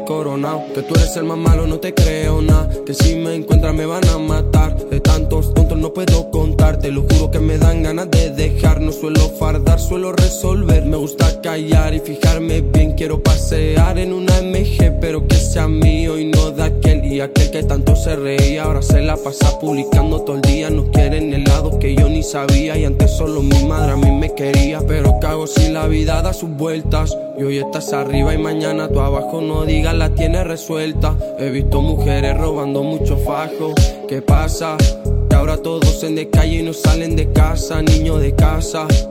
coronado. Que tú eres el más malo, no te creo nada. Que si me encuentran me van a matar. De tantos tontos no puedo contar. Te lo juro que me dan ganas de dejar. No suelo fardar, suelo resolver. Me gusta callar y fijarme bien. Quiero pasear en una MG, pero que sea mío y no de aquel. Y aquel que tanto se reía, ahora se la pasa publicando todo el día. Nos quieren helados que yo ni sabía. Y antes solo mi madre a mí me quería. Pero cago si la vida da sus vueltas. Y hoy estás arriba y mañana tú abajo. No digas la tienes resuelta. He visto mujeres robando mucho fajo. ¿Qué pasa? Que ahora todos en de calle y no salen de casa. Niño de casa,